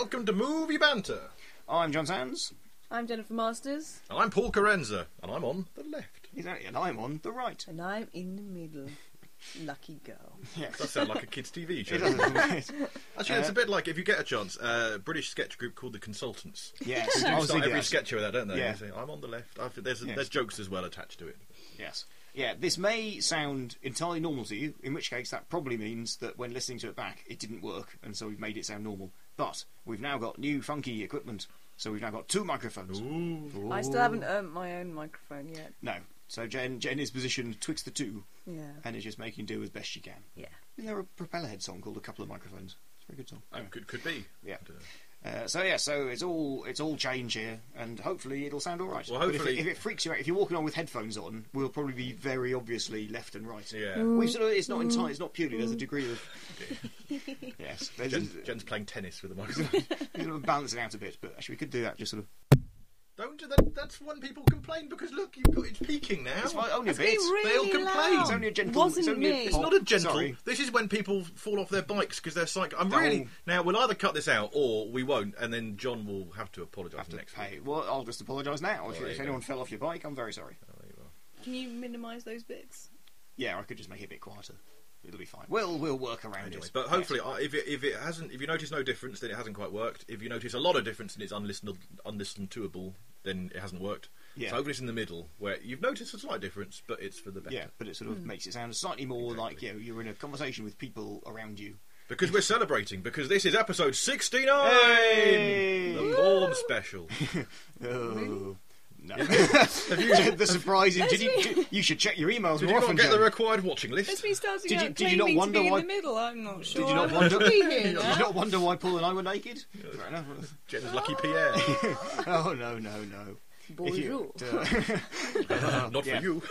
welcome to Movie Banter. I'm John Sands. I'm Jennifer Masters. And I'm Paul Carenza, and I'm on the left. Exactly, and I'm on the right. And I'm in the middle. Lucky girl. Yes. That sounds like a kids' TV show. It doesn't. Actually, it's a bit like, if you get a chance, British sketch group called The Consultants. Yes. Who do I was start thinking every that. sketch with that, don't they? Yeah. They say, I'm on the left. There's Yes. jokes as well attached to it. Yes. Yeah, this may sound entirely normal to you, in which case that probably means that when listening to it back, it didn't work, and so we've made it sound normal. But we've now got new funky equipment, so we've now got two microphones. Ooh. I still haven't earned my own microphone yet. No. So Jen is positioned twixt the two, Yeah. and is just making do as best she can. Yeah. Isn't there a Propellerhead song called A Couple of Microphones? It's a very good song. Anyway. Could be. Yeah. So it's all change here, and hopefully it'll sound all right. Well, But hopefully- if it freaks you out, if you're walking on with headphones on, we'll probably be very obviously left and right. Yeah. We sort of, it's not entirely, it's not purely. There's a degree of yes. There's Jen's playing tennis with a microphone. sort of balancing out a bit, but actually we could do that. Just sort of. Don't do that. That's when people complain, because look, it's peaking now. It's only a It's bit. been really They all complain. loud. It's only a gentle. Wasn't it's only me. It's not a gentle. Sorry. This is when people fall off their bikes because they're psych. I'm Oh. really now. We'll either cut this out or we won't, and then John will have to apologise Have to next pay. week. Well, I'll just apologise now. there If you anyone fell off your bike, I'm very sorry. Oh, there you are. Can you minimise those bits? Yeah, I could just make it a bit quieter. It'll be fine. We'll work around Anyway, it. but hopefully, if you notice no difference, then it hasn't quite worked. If you notice a lot of difference and it's unlistened toable, then it hasn't worked. Yeah. So hopefully it's in the middle where you've noticed a slight difference, but it's for the better. Yeah, but it sort of makes it sound slightly more like you're in a conversation with people around you. Because we're celebrating, because this is episode 69! Hey! The Bourne special. Oh. No. The surprising. You should check your emails Did more you often, not get the Jen. required watching list? It's me starting Did you- out did you not claiming wonder to be why- in the middle. I'm not sure. Did you not I wonder? want to be here Did you now. not wonder why Paul and I were naked? Fair enough. Jen's Lucky Pierre. Oh no. If you- Bonjour. Not yeah. for you.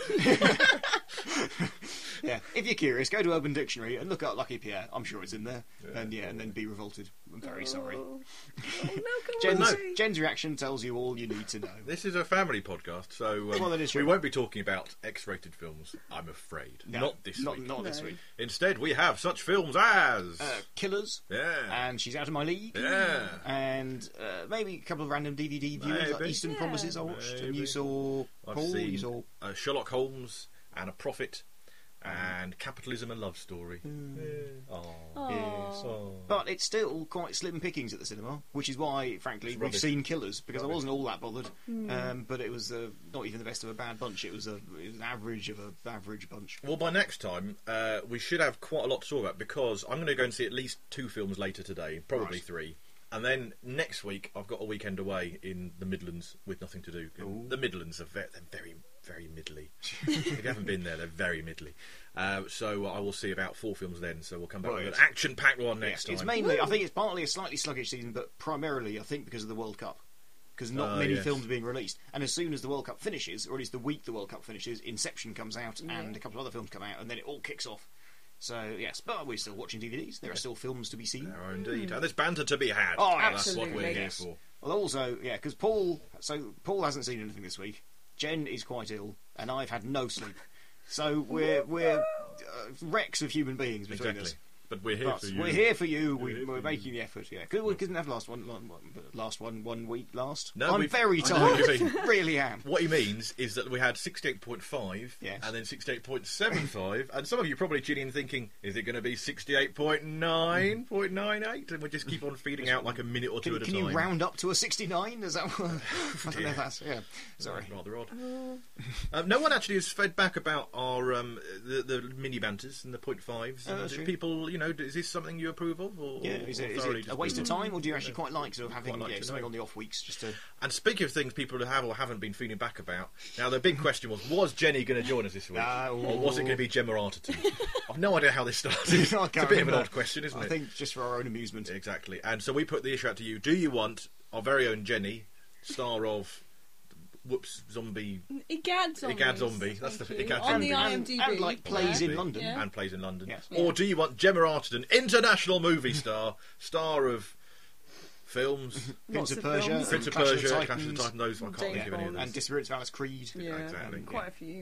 Yeah, if you're curious, go to Urban Dictionary and look up Lucky Pierre. I'm sure it's in there. Yeah. And then be revolted. I'm very sorry. Oh, no, come on. Jen's reaction tells you all you need to know. This is a family podcast, so Well, that is we true. won't be talking about X-rated films, I'm afraid. No, not this week. Not this No. week. Instead, we have such films as... Killers. yeah. And She's Out of My League. Yeah. And maybe a couple of random DVD viewings, like Maybe. Eastern Yeah. Promises I watched. And Maybe. you saw I've Paul. seen You saw Sherlock Holmes and A Prophet and Capitalism and Love Story. Yeah. Aw. Yes. Oh. But it's still quite slim pickings at the cinema, which is why, frankly, It's we've rubbish. seen Killers, because I Rubbish. wasn't all that bothered. But it was not even the best of a bad bunch. It was an average of a average bunch. Well, by next time, we should have quite a lot to talk about, because I'm going to go and see at least 2 films later today, probably Right. 3. And then next week, I've got a weekend away in the Midlands with nothing to do. Ooh. The Midlands are they're very, very middly. If you haven't been there, they're very middly. So I will see about 4 films then. So we'll come back with an Right. action-packed one Yes, next time. it's mainly, I think it's partly a slightly sluggish season, but primarily, I think, because of the World Cup. Because not many yes. films are being released. And as soon as the World Cup finishes, or at least the week the World Cup finishes, Inception comes out and a couple of other films come out, and then it all kicks off. So, yes, but we're still watching DVDs. There are still films to be seen. There are indeed. And there's banter to be had. Oh, That's what absolutely. we're here Yes. for. Well, also, yeah, because Paul hasn't seen anything this week. Jen is quite ill, and I've had no sleep. So we're wrecks of human beings between Exactly. us. But we're here But for you. we're here for you. We're here We're for making the effort. Yeah, because we couldn't have last one week last. No, I'm we- very I know what tired. you mean. Really am. What he means is that we had 68.5 Yes. and then 68.75, and some of you probably tuning in thinking, is it going to be 68.9.98? And we just keep on feeding out like a minute or two Can, at a can time. you round up to a 69? Is that what? I don't know if that's yeah. Sorry. Rather odd. No one actually has fed back about our the mini banters and the point fives. Oh, that's And true. people, is this something you approve of? Or, Yeah, is or it thoroughly a waste of disapprove? time, or do you actually quite like sort of having Quite like to something know. on the off weeks just to? And speaking of things people have or haven't been feeding back about, now the big question was Jenny going to join us this week? Or was it going to be Gemma Arterton? I've no idea how this started. I It's a can't bit of remember. an odd question, isn't I it? think just for our own amusement. Exactly. And so we put the issue out to you. Do you want our very own Jenny, star of Zombie Igad Zombie. Igad Zombie. That's the Thank you. Igad On the Zombie. IMDb. And like plays in Yeah. London. Yeah. and plays in London? Yes. Or do you want Gemma Arterton, international movie star, star of films, Prince Lots of of Persia, films. Prince of Clash Persia, the Clash of the Titans, Titan, those I can't James think of any of Bond. those. and Disappearance of Alice Creed. Yeah, Exactly, quite yeah. a few.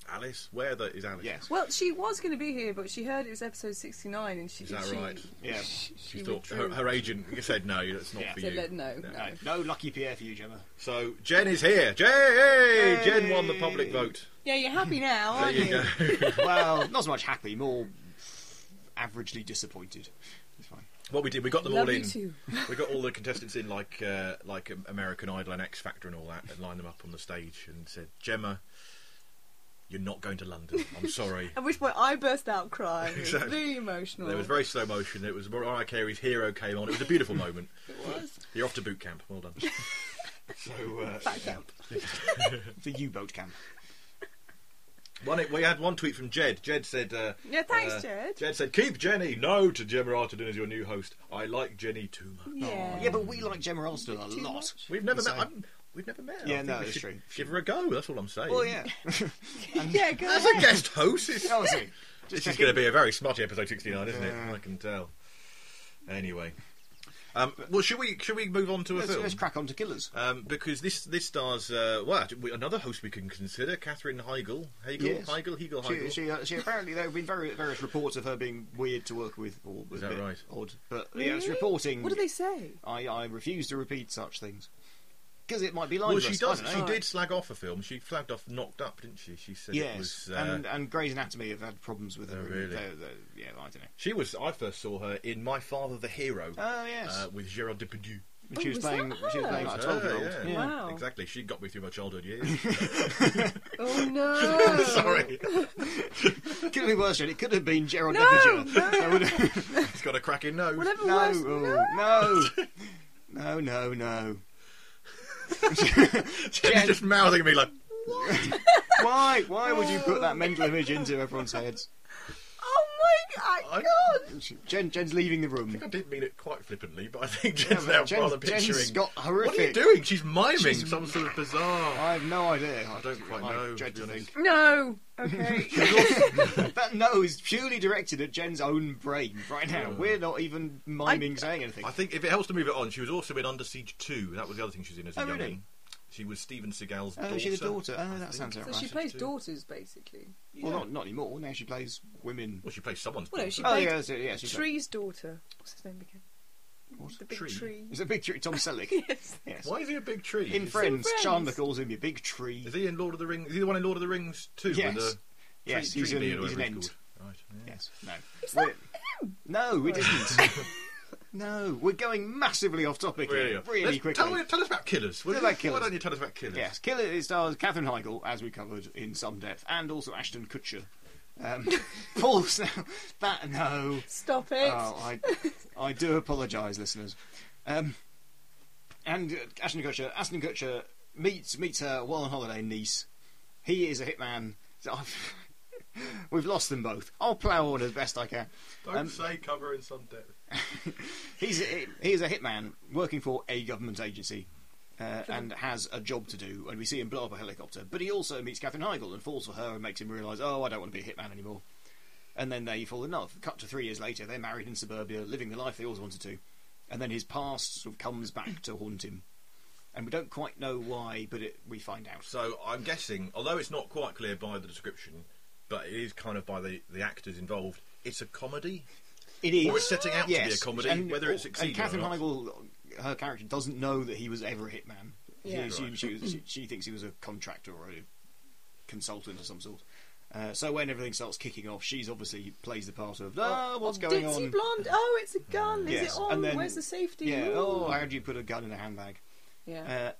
Alice? Where is Alice? Yes. Well, she was going to be here, but she heard it was episode 69, and she. Is that she, right? Yeah. She She thought withdrew. her agent said no, it's not Yeah. for Said you. no. No, lucky Pierre for you, Gemma. So Jen is here. Hey! Jen won the public vote. Yeah, you're happy now, There aren't you you? go. Well, not so much happy, more averagely disappointed. It's fine. What we did, we got them Love all you in. too. We got all the contestants in, like American Idol and X Factor and all that, and lined them up on the stage and said, "Gemma, you're not going to London. I'm sorry." At which point I burst out crying. It was Exactly. really emotional. There was very slow motion. It was Mariah Carey's "Hero" came on. It was a beautiful moment. It was. You're off to boot camp. Well done. So Back camp. The U-boat camp. we had one tweet from Jed. Jed said, Yeah, thanks, Jed. Jed said, "Keep Jenny. No to Gemma Arterton as your new host. I like Jenny too much." Yeah. Yeah, but we like Gemma Arterton a Too lot. much. We've never So- met. We've never met her. Yeah, I think no, we that's should true. Give her a go. That's all I'm saying. Well, yeah. Yeah, go As a ahead. guest host, Honestly. this is going to be a very smutty episode 69, isn't it? Yeah. I can tell. Anyway, well, should we move on to a film? Let's crack on to Killers. Because this stars another host we can consider, Katherine Heigl. Yes. Heigl. She apparently there have been various reports of her being weird to work with, or Is a that bit right? Odd, but Really? yeah, it's reporting. What do they say? I refuse to repeat such things because it might be Well, libelous. she does. I don't She know. did slag off a film. She flagged off Knocked Up, didn't she? She said it Yes, was. and Grey's Anatomy have had problems with her. Oh, really? Yeah, I don't know. She was. I first saw her in My Father the Hero Oh yes, with Gerard Depardieu. she was was playing. that She was her? playing like a That's her, 12-year-old. yeah. Wow. Exactly. She got me through my childhood years. Oh no! Sorry, Could have been worse. It could have been Gerald No, Depardieu. no. That would have- he's got a cracking nose. Whatever No, works. oh, no. Jen's just mouthing at me like. Why? Why would you put that mental image into everyone's heads? Oh my god! Jen's leaving the room. I didn't mean it quite flippantly, but I think Yeah, Jen's but now rather Jen's picturing. got What are you horrific. doing? She's miming She's- some sort of bizarre. I have no idea. I don't quite know, dread to to be honest. think. No. Okay. That no is purely directed at Jen's own brain right now. We're not even miming saying anything. I think if it helps to move it on, she was also in Under Siege 2. That was the other thing she was in as a Oh, youngin'. really? She was Steven Seagal's Oh, daughter. she's a daughter. Oh, that sounds so right. she Right. plays Too. daughters, basically. Well, not anymore. Now she plays women. Well, she plays someone's Well, no, daughter. she Oh played yeah, yeah. She plays. Tree's daughter. What's his name again? What? The big Tree? tree. It's a big tree. Tom Selleck. Yes. Yes. Why is he a big tree? In Is- Friends, Friends. Chandler calls him a big tree. Is he in Lord of the Rings? Is he the one in Lord of the Rings too? Yes. With the Yes, tree he's an beard or whatever end. it's called? Right. Yeah. Yes. No. Is that We're- No, it isn't. No, we're going massively off topic Really? here, really Let's- quickly. Tell us about Killers. Tell us about Killers. Why don't you tell us about Killers? Yes, Killer it stars Katherine Heigl, as we covered in some depth, and also Ashton Kutcher. Paul's now that no. Stop it. Oh, I do apologise, listeners. And Ashton Kutcher meets her while on holiday in Nice. He is a hitman. So we've lost them both. I'll plough on as best I can. Don't say cover in some depth. He is a hitman working for a government agency. And has a job to do, and we see him blow up a helicopter. But he also meets Katherine Heigl and falls for her and makes him realise, oh, I don't want to be a hitman anymore. And then they fall in love. Cut to 3 years later, they're married in suburbia, living the life they always wanted to. And then his past sort of comes back to haunt him. And we don't quite know why, but we find out. So I'm guessing, although it's not quite clear by the description, but it is kind of by the actors involved, it's a comedy? It is. Or it's setting out to be a Yes, comedy, and, whether it succeeds And Katherine or not. Heigl, her character, doesn't know that he was ever a hitman. Yeah. She assumes she thinks he was a contractor or a consultant of some sort. So when everything starts kicking off, she's obviously plays the part of, what's going Ditzy on? blonde. Oh, it's a gun. Is Yes, it on? and then- Where's the safety? Yeah, Ooh. how do you put a gun in a handbag? Yeah.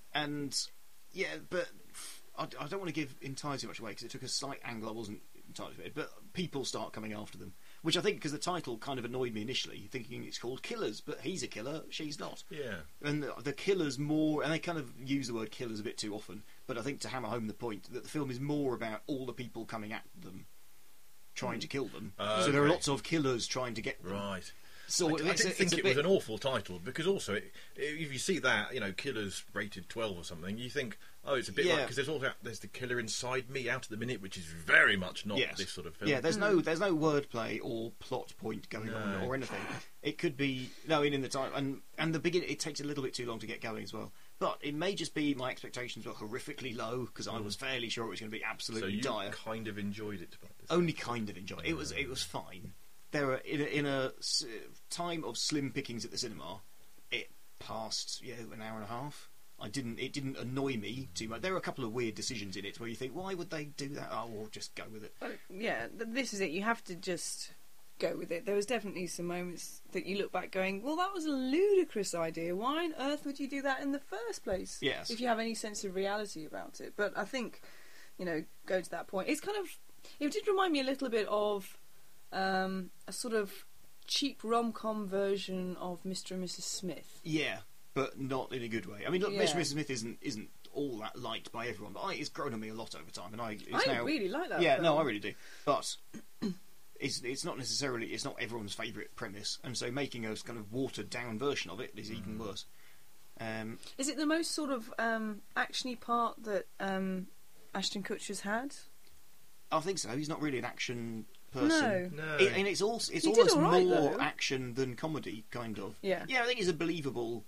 But I don't want to give entirely too much away because it took a slight angle I wasn't entirely fit, but people start coming after them. Which I think, because the title kind of annoyed me initially, thinking it's called Killers, but he's a killer, she's not. Yeah. And the killers more, and they kind of use the word killers a bit too often, but I think to hammer home the point that the film is more about all the people coming at them, trying to kill them. So there are okay. lots of killers trying to get them. Right. So I didn't it's think a it bit- was an awful title because also if you see that Killer's rated 12 or something, you think it's a bit like because there's the Killer Inside Me out at the minute, which is very much not this sort of film. Yeah, there's no wordplay or plot point going on or anything. It could be in the time and the beginning. It takes a little bit too long to get going as well. But it may just be my expectations were horrifically low because I was fairly sure it was going to be absolutely dire. Kind of enjoyed it. Only kind of enjoyed it. It was fine. There were in a time of slim pickings at the cinema. It passed an hour and a half. It didn't annoy me too much. There were a couple of weird decisions in it where you think, why would they do that? Oh, we'll just go with it. This is it. You have to just go with it. There was definitely some moments that you look back going, well, that was a ludicrous idea. Why on earth would you do that in the first place? Yes. If you have any sense of reality about it. But I think, go to that point. It's kind of... It did remind me a little bit of a sort of cheap rom-com version of Mr. and Mrs. Smith. Yeah, but not in a good way. I mean, look, Mr. and Mrs. Smith isn't all that liked by everyone, but it's grown on me a lot over time, and I really like that. Yeah, film. no, I really do. But it's not necessarily it's not everyone's favourite premise, and so making a kind of watered down version of it is even worse. Is it the most sort of actiony part that Ashton Kutcher's had? I think so. He's not really an action person. No. And it's almost all right, more though. action than comedy, kind of. Yeah. Yeah, I think he's a believable,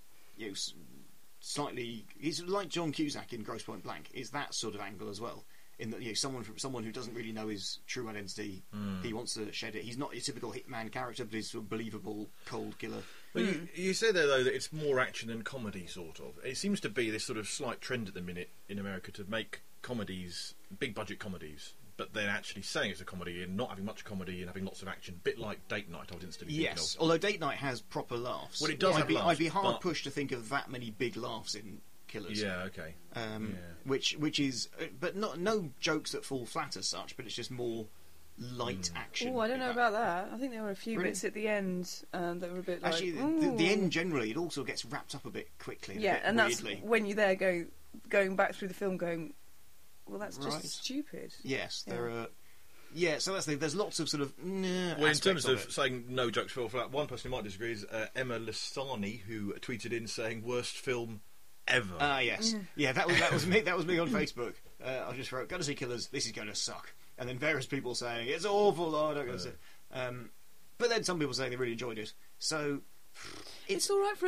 slightly. He's like John Cusack in Grosse Pointe Blank. Is that sort of angle as well? In that, someone who doesn't really know his true identity, he wants to shed it. He's not a typical hitman character, but he's sort of believable, cold killer. Well, you say there though that it's more action than comedy, sort of. It seems to be this sort of slight trend at the minute in America to make comedies, big budget comedies, but then actually saying it's a comedy and not having much comedy and having lots of action. A bit like Date Night, I was instantly thinking of. Although Date Night has proper laughs. Well, it does have laughs, I'd be hard but- pushed to think of that many big laughs in Killers. Yeah, okay. Which is, but no jokes that fall flat as such. But it's just more light action. Oh, I don't know about that. I think there were a few Really? bits at the end that were a bit like... Actually, the end generally, it also gets wrapped up a bit quickly. And Yeah, a bit and weirdly. that's when you're there going back through the film going, well, that's Right. just stupid. Yes, Yeah. there are. Yeah, so that's there's lots of sort of. Well, in terms of saying no jokes fall flat, one person who might disagree is Emma Lasani, who tweeted in saying worst film ever. Yes, yeah, that was me. That was me on Facebook. I just wrote, "Go to see Killers. This is going to suck," and then various people saying it's awful. Oh, I don't go to see it. But then some people saying they really enjoyed it. So It's all right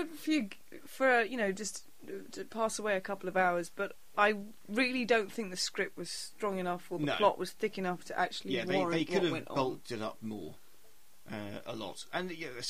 just to pass away a couple of hours, but I really don't think the script was strong enough or the No. plot was thick enough to actually warrant they could what have went on. bulked it up more. A lot, and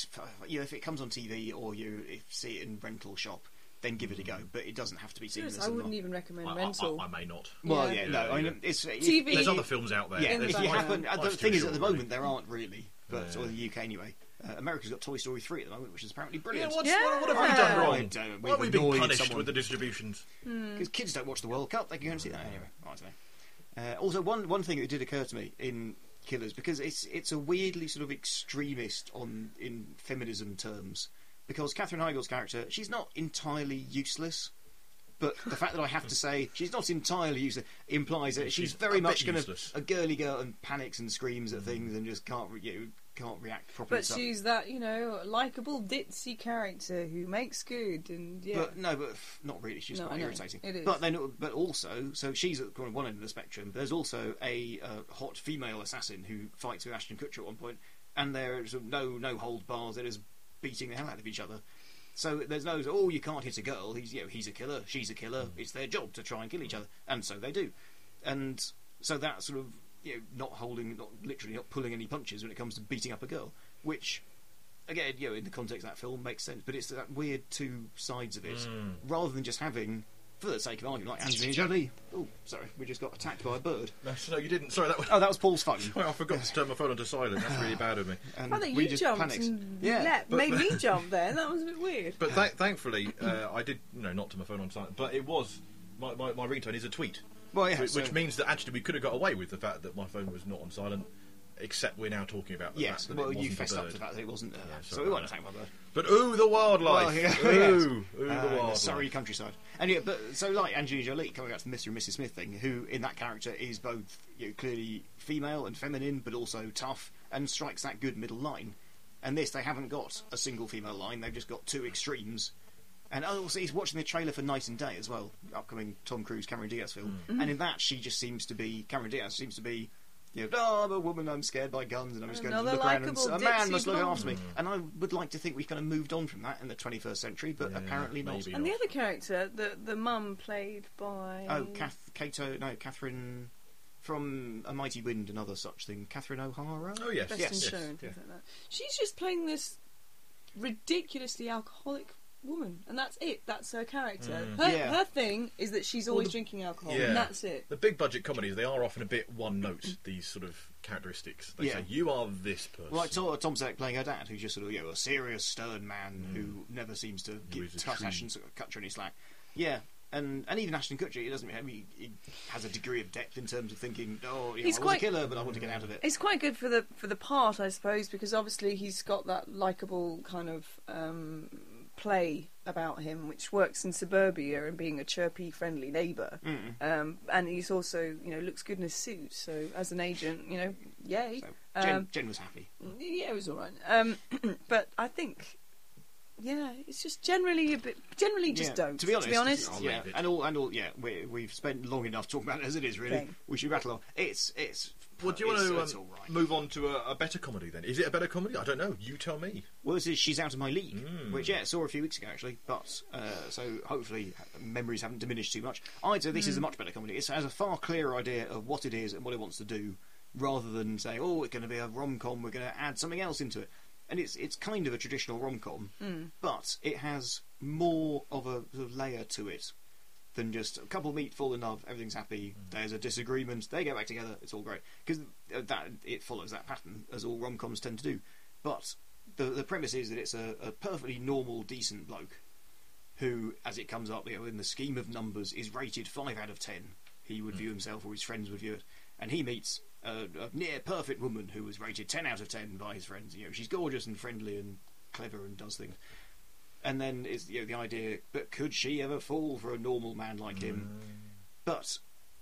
if it comes on TV or you see it in rental shop, then give it a go. But it doesn't have to be seen in the I cinema. wouldn't even recommend rental. I may not. Well, Yeah. no, I Yeah. mean, it's TV. There's other films out there. Yeah, In the if you background. happen, the Life's thing too is, at the short, moment there aren't really, but Yeah. or the UK anyway. America's got Toy Story 3 at the moment, which is apparently Yeah, brilliant. what have we done Yeah. wrong? I don't- Why have we we've been annoyed punished someone. with the distributions? Because kids don't watch the World Cup, they can go and see that anyway. I don't know. Also, one thing that did occur to me in Killers, because it's a weirdly sort of extremist in feminism terms, because Katherine Heigl's character, she's not entirely useless. But the fact that I have to say she's not entirely useless implies that she's She's very a much bit kind of useless. a girly girl and panics and screams at things and just can't react properly. But to stuff. she's that, likeable ditzy character who makes good, and But not really. She's No, quite I know. irritating. It is. But also, so she's at kind of one end of the spectrum. There's also a hot female assassin who fights with Ashton Kutcher at one point, and there's no hold bars. They're just beating the hell out of each other. So there's no you can't hit a girl. He's a killer. She's a killer. It's their job to try and kill each other, and so they do. And so that sort of not literally not pulling any punches when it comes to beating up a girl, which again, in the context of that film makes sense. But it's that weird two sides of it, rather than just having, for the sake of argument, like Angelina Jolie. Oh, sorry, we just got attacked by a bird. No, you didn't. Sorry, that was. Oh, that was Paul's phone. I forgot to turn my phone onto silent. That's really bad of me. And I think we you just jumped panicked. and but- made me jump there. That was a bit weird. But thankfully, I did, not turn my phone on silent. But it was my ringtone is a tweet, Well, yeah, which means that actually we could have got away with the fact that my phone was not on silent. Except we're now talking about the yes. fact that Well, it you wasn't a fessed up bird. to the fact that it wasn't. So sorry we won't about attack my bird. But ooh, the wildlife! Well, yeah, ooh, the The wildlife! Surrey countryside. And but so like Angelina Jolie, coming back to the Mr. and Mrs. Smith thing, who in that character is both clearly female and feminine, but also tough, and strikes that good middle line. And this, they haven't got a single female line, they've just got two extremes. And also, he's watching the trailer for Night and Day as well, upcoming Tom Cruise, Cameron Diaz film. And in that, she just seems to be, Cameron Diaz seems to be, I'm a woman, I'm scared by guns, and I'm just going to Another look around and likeable a man Dixie must look blonde. after me. And I would like to think we've kind of moved on from that in the 21st century, but apparently not. maybe. And the other character, the mum played by... Oh, Catherine from A Mighty Wind and other such thing. Catherine O'Hara? Oh, yes. Best Yes, in yes, Show and things yeah. like that. She's just playing this ridiculously alcoholic woman, and that's it. That's her character. Her thing is that she's always drinking alcohol, and that's it. The big budget comedies, they are often a bit one note, these sort of characteristics. They say, you are this person. Like Tom Selleck playing her dad, who's just sort of a serious, stern man who never seems to cut you any slack. Yeah. And even Ashton Kutcher, he doesn't. He has a degree of depth in terms of thinking. I was a killer, but I want to get out of it. It's quite good for the part, I suppose, because obviously he's got that likable kind of play about him, which works in suburbia and being a chirpy, friendly neighbour. And he's also, looks good in his suit. So as an agent, yay. So Jen was happy. Yeah, it was all right. But I think. Yeah, it's just generally don't. To be honest, I'll leave it. and all. Yeah, we've spent long enough talking about it as it is. Really, Thing. we should rattle on. It's. Well, do you want it's to all right. move on to a better comedy then? Is it a better comedy? I don't know. You tell me. Well, this is She's Out of My League, which saw a few weeks ago actually. But so hopefully memories haven't diminished too much. I'd say this is a much better comedy. It has a far clearer idea of what it is and what it wants to do, rather than say, it's going to be a rom-com. We're going to add something else into it. And it's kind of a traditional rom-com, but it has more of a sort of layer to it than just a couple meet, fall in love, everything's happy, there's a disagreement, they get back together, it's all great. Because it follows that pattern, as all rom-coms tend to do. But the premise is that it's a perfectly normal, decent bloke who, as it comes up, in the scheme of numbers, is rated 5 out of 10. He would view himself, or his friends would view it. And he meets a near perfect woman who was rated 10 out of 10 by his friends. She's gorgeous and friendly and clever and does things. And then it's the idea, but could she ever fall for a normal man like him? But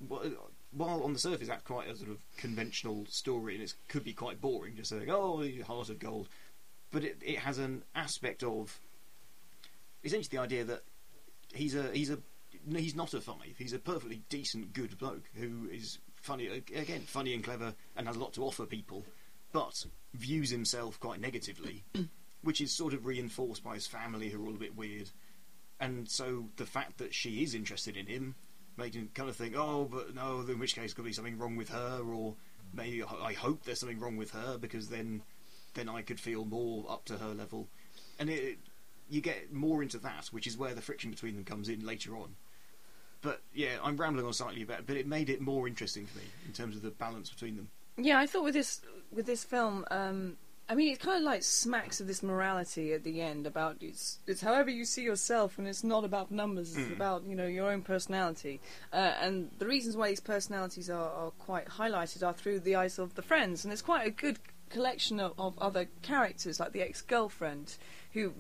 while on the surface that's quite a sort of conventional story, and it could be quite boring, just saying, heart of gold. But it has an aspect of essentially the idea that he's not a 5. He's a perfectly decent, good bloke who is funny and clever, and has a lot to offer people, but views himself quite negatively, which is sort of reinforced by his family, who are all a bit weird. And so the fact that she is interested in him made him kind of think, but no, in which case could be something wrong with her, or maybe I hope there's something wrong with her, because then I could feel more up to her level. And you get more into that, which is where the friction between them comes in later on. But yeah, I'm rambling on slightly about it, but it made it more interesting for me in terms of the balance between them. Yeah, I thought with this film, it kind of like smacks of this morality at the end about it's however you see yourself, and it's not about numbers. It's about your own personality, and the reasons why these personalities are quite highlighted are through the eyes of the friends, and it's quite a good collection of other characters, like the ex-girlfriend, who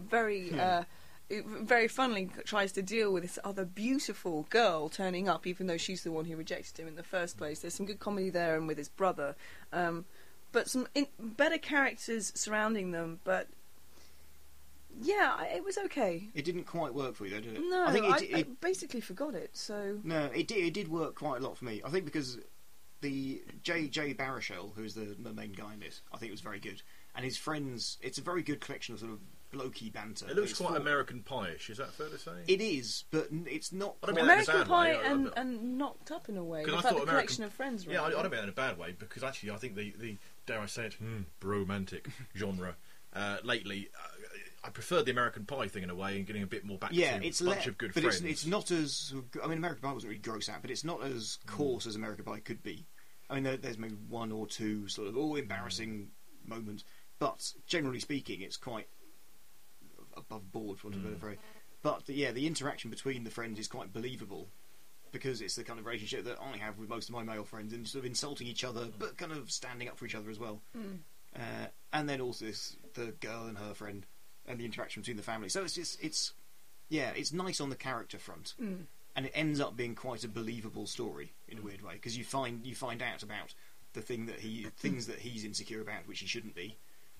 very funnily tries to deal with this other beautiful girl turning up, even though she's the one who rejected him in the first place. There's some good comedy there, and with his brother, but some better characters surrounding them. But yeah, it was okay. It didn't quite work for you, though, did it? No, I think I basically forgot it. So no, it did work quite a lot for me. I think because the Jay Baruchel, who's the main guy in this, I think it was very good, and his friends. It's a very good collection of sort of blokey banter. It looks quite American Pie-ish, is that fair to say? It is, but it's not. I don't mean that in a American bad Pie way. and Knocked Up in a way. Because I It's thought like the American- collection of friends. Yeah, I really. don't mean that in a bad way, because actually I think the dare I say it, bromantic genre lately, I preferred the American Pie thing in a way, and getting a bit more back to it's a bunch of good but friends. it's not as. I mean, American Pie wasn't really gross out, but it's not as coarse as American Pie could be. I mean, there's maybe one or two sort of embarrassing moments, but generally speaking, it's quite above board, for want of a better phrase. But the interaction between the friends is quite believable, because it's the kind of relationship that I have with most of my male friends, and sort of insulting each other, but kind of standing up for each other as well. And then also the girl and her friend, and the interaction between the family. So it's nice on the character front, and it ends up being quite a believable story in a weird way, because you find out about the things that he's insecure about, which he shouldn't be,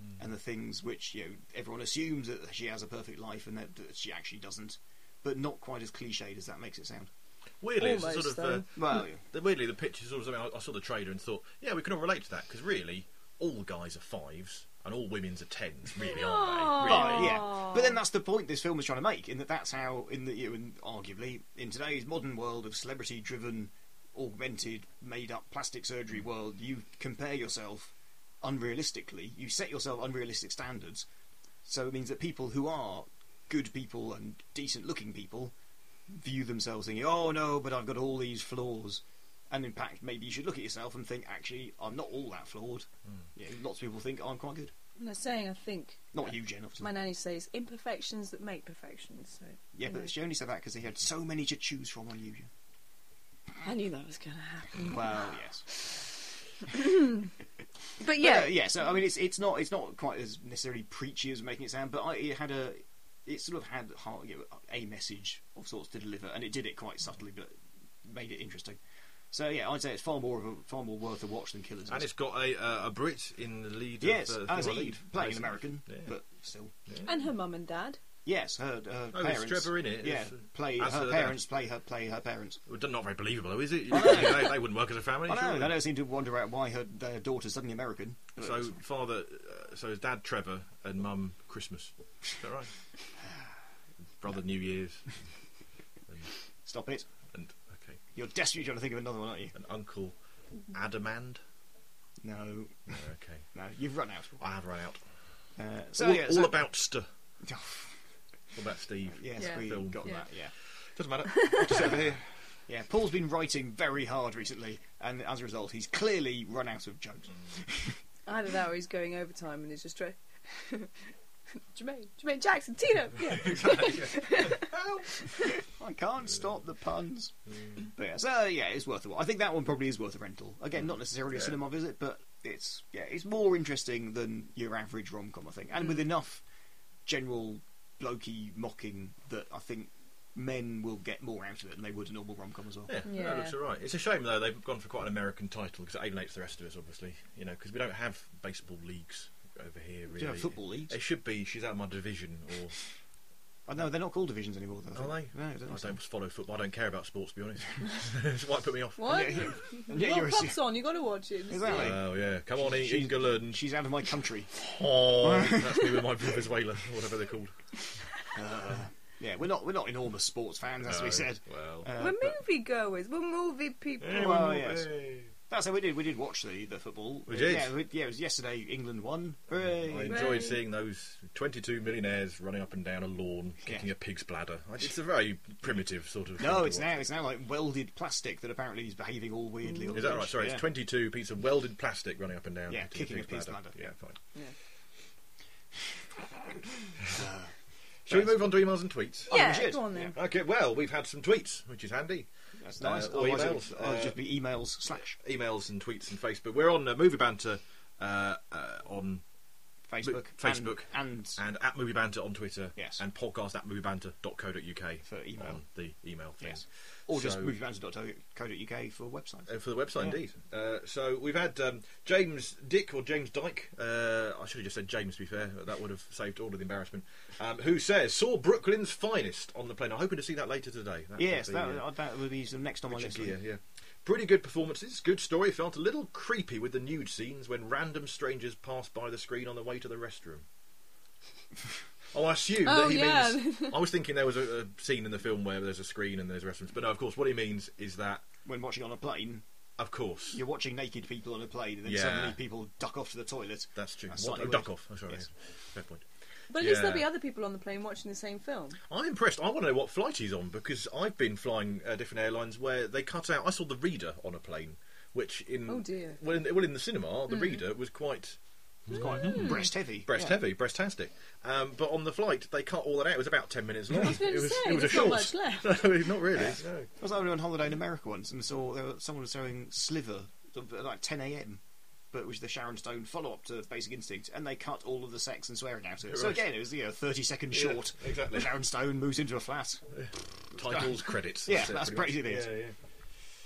and the things which everyone assumes that she has a perfect life and that she actually doesn't, but not quite as cliched as that makes it sound. Weirdly, it's Almost, sort of Well, weirdly the picture sort of something I saw the trailer and thought, yeah, we can all relate to that because really all guys are 5s and all women's are 10s, really, aren't they? Really. yeah. But then that's the point this film is trying to make, in that's how, arguably, in today's modern world of celebrity-driven, augmented, made-up plastic surgery world, you compare yourself unrealistically. You set yourself unrealistic standards. So it means that people who are good people and decent-looking people view themselves thinking, oh no, but I've got all these flaws. And in fact, maybe you should look at yourself and think, actually, I'm not all that flawed. Lots of people think I'm quite good. And they're saying, I think... Not you, Jen, obviously. My nanny says, imperfections that make perfections. So, Yeah, but she only said that because they had so many to choose from on you. I knew that was going to happen. Well, yes. But yeah. Yeah, so I mean, it's not quite as necessarily preachy as making it sound, but it sort of had a message of sorts to deliver, and it did it quite subtly, but made it interesting. So yeah, I'd say it's far more worth a watch than Killers. And it's got a Brit in the lead. Yes, of, as lead. Eve, playing an American, but still. Yeah. And her mum and dad. Yes, her parents. Is Trevor in it? Yeah, play her parents. Play her parents. Well, not very believable, though, is it? They wouldn't work as a family. I know. Surely. They don't seem to wonder out why their daughter's suddenly American. So so his dad Trevor and mum Christmas. Is that right? Brother New Year's. Stop it. And okay. You're desperately trying to think of another one, aren't you? And Uncle Adamand. No. Okay. No, you've run out. I have run out. All about All about Steve. Yes, Yeah. we Film. got that. Yeah. Doesn't matter. Just over here. Yeah, Paul's been writing very hard recently, and as a result, he's clearly run out of jokes. Either that or he's going overtime and he's just trying. Jermaine Jackson, Tina! Yeah. I can't stop the puns. But yeah, it's worth a watch. I think that one probably is worth a rental. Again, not necessarily a cinema visit, but it's more interesting than your average rom-com, I think, and with enough general blokey mocking that I think men will get more out of it than they would a normal rom-com as well. Yeah. That looks alright. It's a shame though they've gone for quite an American title because it alienates the rest of us, obviously. Because we don't have baseball leagues over here. Really, Do you have football leagues? It should be. She's out of my division, or I know they're not called divisions anymore, though. are they? No, I don't follow football. I don't care about sports, to be honest. That's why it put me off. What? Yeah, You've you're got pups on, you've got to watch it. Exactly. Oh yeah, come on, She's- England. She's out of my country. Oh, that's me with my Venezuela, or whatever they're called. Yeah, we're not enormous sports fans, as we said. Well, We're movie goers, we're movie people. Well, yes. That's how we did. We did watch the football. We did? Yeah, it was yesterday. England won. Hooray. I enjoyed seeing those 22 millionaires running up and down a lawn, kicking Yeah. a pig's bladder. It's a very primitive sort of. No, thing it's to watch. now like welded plastic that apparently is behaving all weirdly. on Is the that right? bench. Sorry, Yeah. it's 22 pieces of welded plastic running up and down. Yeah, to kicking a the pig's bladder. Yeah, fine. Uh, Shall we move on to emails and tweets? we Yeah, should. go on then. Okay, well, we've had some tweets, which is handy. That's nice. Or Otherwise emails. it would just be emails / Emails and tweets and Facebook. We're on Movie Banter on Facebook. Facebook. And and at Movie Banter on Twitter. Yes. And podcast at moviebanter.co.uk For email. on the email thing. yes. Or just So- moviebanter.co.uk for websites. For the website, Yeah. indeed. So we've had James Dick, or James Dyke, I should have just said James, to be fair, that would have saved all of the embarrassment, who says, saw Brooklyn's Finest on the plane. I'm hoping to see that later today. That Yes, would be, that would be the next on my Richard list. Gere, yeah. Pretty good performances, good story, felt a little creepy with the nude scenes when random strangers passed by the screen on the way to the restroom. Oh, I assume Oh, that he yeah. means... I was thinking there was a scene in the film where there's a screen and there's restrooms, but no, of course, what he means is that, When watching on a plane, of course, you're watching naked people on a plane, and then Yeah. suddenly people duck off to the toilet. that's true. That's What? slightly Oh, duck weird. off. Oh, sorry, Yes. yeah. Fair point. But at least Yeah. there'll be other people on the plane watching the same film. I'm impressed. I want to know what flight he's on because I've been flying different airlines where they cut out. I saw the Reader on a plane, which in Oh, dear. well, in the cinema, the Reader was quite It was quite breast heavy. breast heavy, breastastic. But on the flight, they cut all that out. It was about 10 minutes long. I was going to say, it was a there's not short. much left. No, not really. No. I was over on holiday in America once and saw someone was showing Sliver at like 10 a.m. but which is the Sharon Stone follow-up to Basic Instinct, and they cut all of the sex and swearing out of it. So Right. again, it was 30-second Yeah, short. exactly. Sharon Stone moves into a flat. Titles, credits. Yeah, it, that's pretty much. basically it.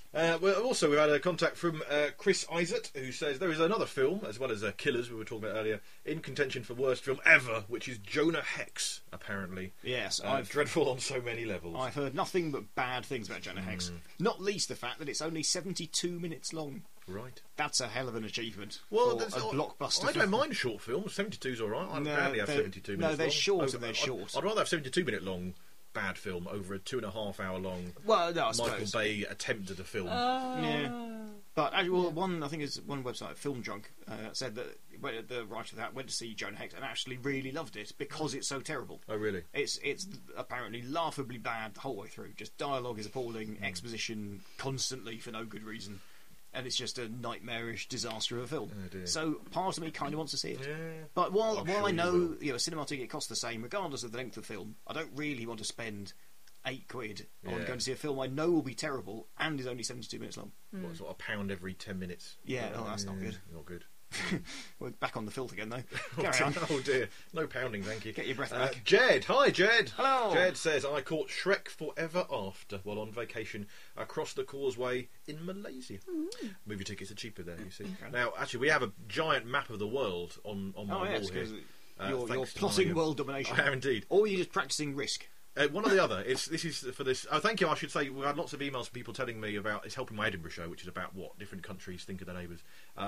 Well, also, we've had a contact from Chris Isaac, who says there is another film, as well as Killers, we were talking about earlier, in contention for worst film ever, which is Jonah Hex, apparently. Yes, dreadful on so many levels. I've heard nothing but bad things about Jonah Hex. Not least the fact that it's only 72 minutes long. Right. That's a hell of an achievement Well, for a blockbuster I film. don't mind short films. 72's all right. I'd gladly have 72 minutes long. No, they're short Over- and they're short. I'd rather have 72-minute long bad film over a 2.5 hour long Well, no, I Michael suppose. Bay attempt at a film. Yeah. But actually, one I think is one website, Film Drunk, said that the writer of that went to see Jonah Hex and actually really loved it because it's so terrible. Oh, really? It's apparently laughably bad the whole way through. Just dialogue is appalling, exposition constantly for no good reason, and it's just a nightmarish disaster of a film. Oh, dear. So part of me kind of wants to see it. Yeah. But while I'm sure I you know will. a cinema ticket costs the same regardless of the length of the film, I don't really want to spend £8 on Yeah. going to see a film I know will be terrible and is only 72 minutes long. What, sort of £1 every 10 minutes? Yeah, oh, that's not good. Not good. We're back on the filth again though. Carry on. Oh dear, no pounding, thank you. Get your breath back. Jed, hi Jed. Hello. Jed says I caught Shrek Forever After while on vacation across the causeway in Malaysia. Movie tickets are cheaper there, you see. Now, actually, we have a giant map of the world on my Oh wall yes, here. because you're Thanks to plotting my- world domination. I am indeed. Or you're just practicing Risk. One or the other. This is for this. Oh, thank you. I should say we had lots of emails from people telling me about it's helping my Edinburgh show, which is about what different countries think of their neighbours.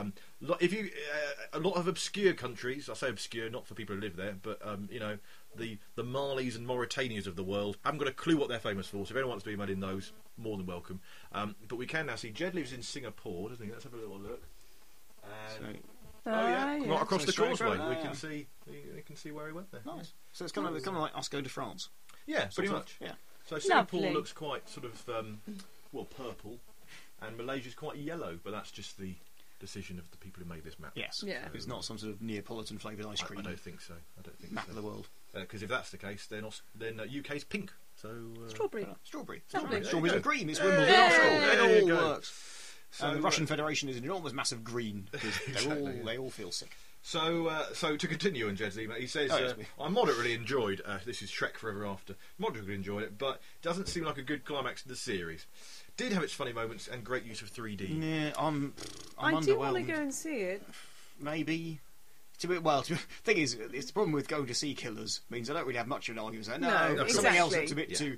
If you a lot of obscure countries, I say obscure, not for people who live there, but you know the Malis and Mauritanias of the world. I haven't got a clue what they're famous for. So if anyone wants to be emailed in those, more than welcome. But we can now see Jed lives in Singapore, doesn't he? Let's have a little look. And, So, oh yeah, right across So the straight causeway. across, We yeah. can see. We can see where he went there. nice. So it's kind of like us going to France. Yeah, pretty Sort of, much. Yeah. So Singapore Lovely. looks quite sort of purple, and Malaysia's quite yellow, but that's just the decision of the people who made this map. Yes. Yeah. It's not some sort of Neapolitan flavoured ice I cream don't think so. I don't think map so. of the world. Because if that's the case, then UK's pink. So Strawberry. Strawberry. Lovely. Strawberries There you and go. cream. It's Hey, Wimbledon. there after all. you It all go. works. So, And the Russian Federation is an enormous massive green because Exactly, yeah. they all feel sick. So to continue on Jed's email, he says, Oh, yes. I moderately enjoyed, this is Shrek Forever After, moderately enjoyed it, but doesn't seem like a good climax to the series. Did have its funny moments and great use of 3D. Yeah, I'm I underwhelmed. do want to go and see it. Maybe. Thing is, it's the problem with going to see Killers means I don't really have much of an argument. Saying, No, something else exactly. looks a bit Yeah. too.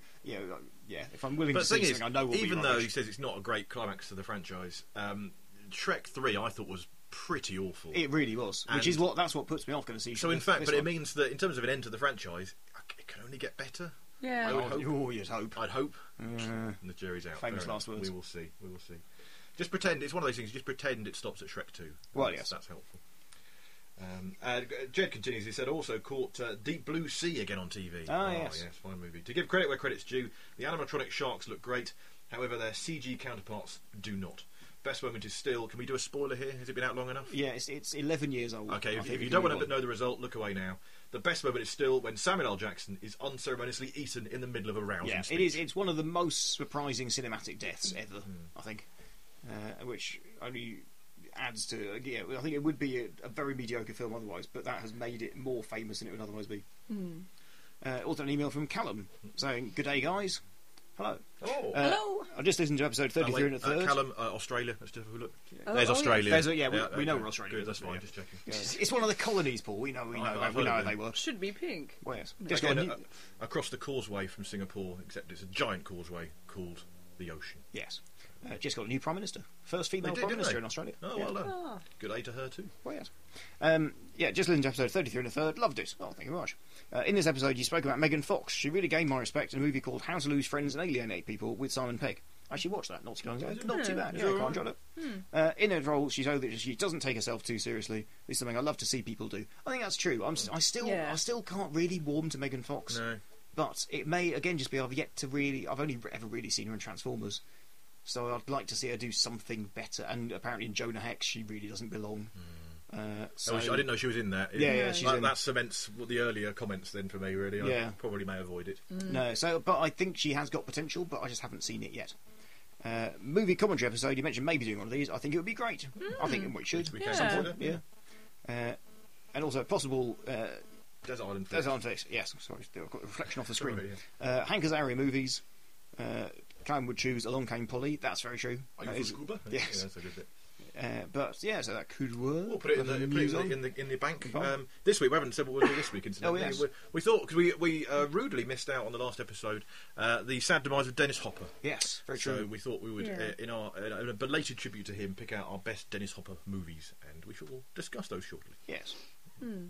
If I'm willing But to the see thing is, something, I know will even be though rubbish. he says it's not a great climax to the franchise, Shrek 3 I thought was pretty awful. It really was, which is that's what puts me off going to see. So in fact, this but it one. means that in terms of an end to the franchise, it can only get better. Yeah. I would hope. You'd hope. I'd hope. Uh, And the jury's out. Famous Fair last enough. words. We will see. We will see. Just pretend it's one of those things. Just pretend it stops at Shrek 2. Well, That's- yes. that's helpful. Jed continues. He said also caught Deep Blue Sea again on TV. Ah, yes. Fine movie. To give credit where credit's due, the animatronic sharks look great. However, their CG counterparts do not. Best moment is still. Can we do a spoiler here? Has it been out long enough? yeah, it's 11 years old. Okay, I if think you we don't can want move to know the result, look away now. The best moment is still when Samuel L. Jackson is unceremoniously eaten in the middle of a on. rousing Yeah, speech. it is. It's one of the most surprising cinematic deaths ever. I think, which only adds to. Yeah, I think it would be a very mediocre film otherwise, but that has made it more famous than it would otherwise be. Also, an email from Callum saying, "Good day, guys. Hello. Oh. Hello. I just listened to episode 33 and a third. Callum, Australia. Let's have a look. Oh, There's oh, Australia. There's we know okay. where Australia Good, is. that's fine. Yeah. Just checking. It's one of the colonies, Paul. We know I've how heard of they it. work. Should be pink. Well, yes. Just Just got a Again, new- across the causeway from Singapore, except it's a giant causeway called the Ocean. Yes. Just got a new Prime Minister. First female They did, Prime didn't Minister they? in Australia. Oh, Yeah. well done. Ah. Good day to her too. Well, yes. Just listened to episode 33 and a third. Loved it. Oh, thank you very much. In this episode, you spoke about Megan Fox. She really gained my respect in a movie called How to Lose Friends and Alienate People with Simon Pegg. I actually watched that not too long ago. Not too bad. Yeah, I quite enjoyed it. In her role, she showed that she doesn't take herself too seriously. It's something I love to see people do. I think that's true. I still can't really warm to Megan Fox. No. But it may again just be I've only ever really seen her in Transformers. So I'd like to see her do something better. And apparently in Jonah Hex, she really doesn't belong. So I didn't know she was in that. Yeah, she's in. That cements the earlier comments then for me. Really, Yeah. I probably may avoid it. No, but I think she has got potential, but I just haven't seen it yet. Movie commentary episode, you mentioned maybe doing one of these. I think it would be great. I think we should. We Yeah. can Some consider. point, yeah. And also a possible Desert Island. Desert Island Fix. Yes, sorry, I've got a reflection off the screen. Sorry, Hank Azaria movies. Clown would choose Along Came Polly. That's very true. Are That you is- for scuba? yes. Yeah, that's a good bit. But yeah, so that could work. We'll put it in the bank. This week we haven't said what we'll do this week. Incidentally. Oh, yes. We thought because we rudely missed out on the last episode, the sad demise of Dennis Hopper. Yes, very So true. we thought we would, Yeah. in a belated tribute to him, pick out our best Dennis Hopper movies, and we shall discuss those shortly. Yes. Hmm.